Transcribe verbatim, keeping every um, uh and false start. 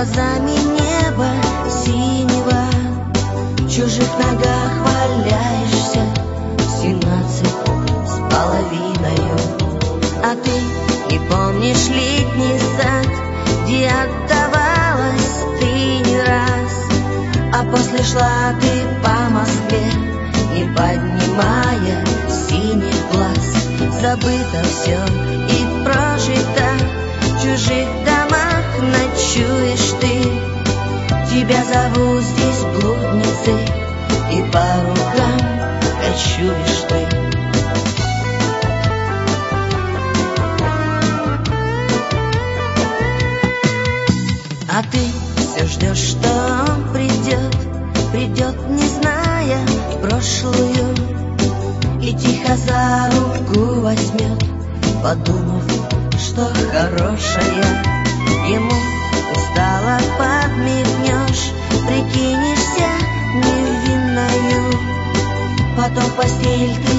глазами неба синего. В чужих ногах валяешься семнадцать с половиною. А ты не помнишь летний сад, где отдавалась ты не раз. А после шла ты по Москве, не поднимая синих глаз. Забыто все и прожито, в чужих домах ночуешь ты. Тебя зовут здесь блудницей, и по рукам кочуешь ты. А ты все ждешь, что он придет, придет, не зная прошлую, и тихо за руку возьмет, подумав, что хорошая. Ему устало подмигнешь, прикинешься невинною, потом в постель ты